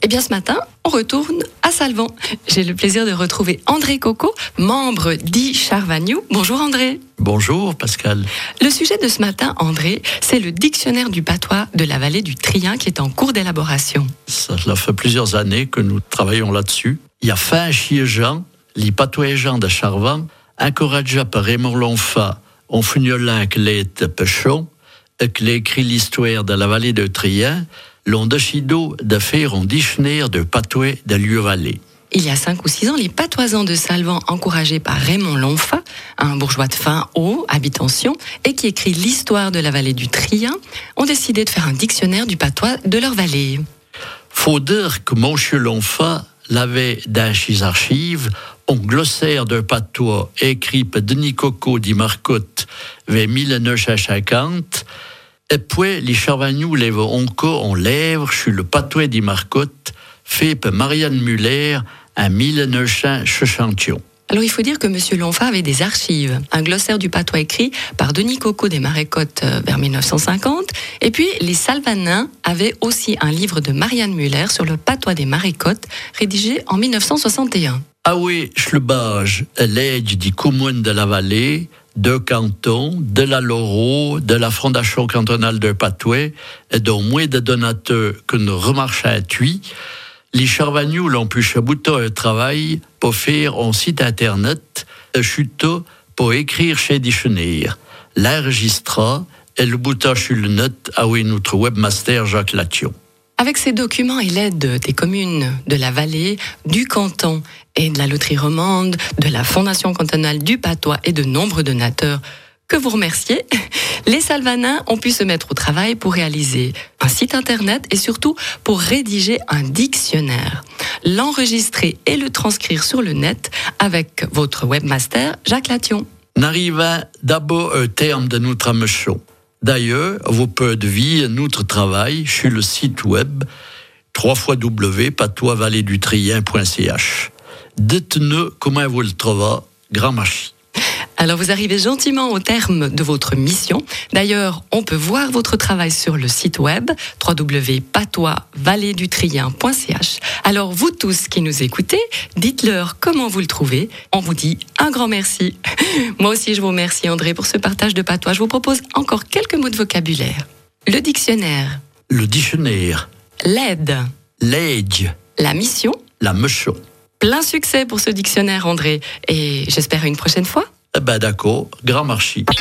Eh bien, ce matin, on retourne à Salvan. J'ai le plaisir de retrouver André Coco, membre d'I-Charvagnou. Bonjour André. Bonjour Pascal. Le sujet de ce matin, André, c'est le dictionnaire du patois de la vallée du Trien qui est en cours d'élaboration. Ça fait plusieurs années que nous travaillons là-dessus. Il y a fin chiégeant, les patois de Charvan, encouragés par Raymond Lonfa, on fugnolin que les pêchons, et que écrit l'histoire de la vallée de Trien, l'on décidé de faire un dictionnaire de patois de Lieu-Vallée. Il y a 5 ou 6 ans, les patoisans de Salvan, encouragés par Raymond Lonfa, un bourgeois de fin haut, habitant Sion, et qui écrit l'histoire de la vallée du Trien, ont décidé de faire un dictionnaire du patois de leur vallée. Faut dire que monsieur Lonfa l'avait dans ses archives un glossaire de patois écrit par Denis Coco di Marcotte vers 1950. Et puis, les Charvagnou lèvent encore en lèvres sur le patois di Marcotte fait par Marianne Muller en 1961. Alors, il faut dire que M. Lonfa avait des archives. Un glossaire du patois écrit par Denis Coco des Marécottes vers 1950. Et puis, les Salvanins avaient aussi un livre de Marianne Muller sur le patois des Marécottes, rédigé en 1961. Ah oui, Schlebage, l'aide du commune de la vallée, de Canton, de la Loro, de la Fondation cantonale de Patois, et dont moins de donateurs que nous remarchons à Thuy, les Charvagnou l'ont pu chabouter un travail pour faire un site internet, un chuto pour écrire chez dictionnaire, l'enregistrer et le bouta sur le net à notre webmaster Jacques Lation. Avec ces documents et l'aide des communes de la vallée, du canton et de la loterie romande, de la Fondation cantonale du patois et de nombreux donateurs que vous remerciez, les Salvanins ont pu se mettre au travail pour réaliser un site internet et surtout pour rédiger un dictionnaire, l'enregistrer et le transcrire sur le net avec votre webmaster Jacques Lation. N'arrivons d'abord au terme de notre mission. D'ailleurs, vous pouvez voir notre travail sur le site web www.patoisvalledutrien.ch. Dites-nous comment vous le trouvez. Grand merci. Alors vous arrivez gentiment au terme de votre mission. D'ailleurs, on peut voir votre travail sur le site web www.patoisvalledutrien.ch. Alors vous tous qui nous écoutez, dites-leur comment vous le trouvez. On vous dit un grand merci. Moi aussi je vous remercie André pour ce partage de patois. Je vous propose encore quelques mots de vocabulaire. Le dictionnaire. Le dictionnaire. L'aide. L'aide. La mission. La mission. Plein succès pour ce dictionnaire André. Et j'espère à une prochaine fois. Eh ben d'accord, grand merci.